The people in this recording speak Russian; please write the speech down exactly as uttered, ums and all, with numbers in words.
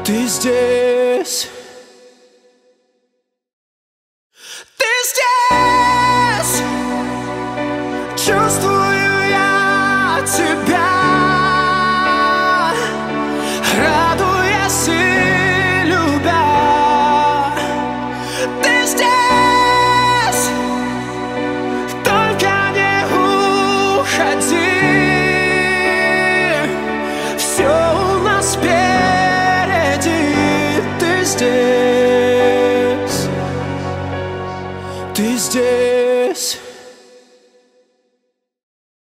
Ты здесь. Ты здесь. Чувствую я тебя, радуясь и любя. Ты здесь. Только не уходи. Все у нас впереди. Ты здесь. Ты здесь.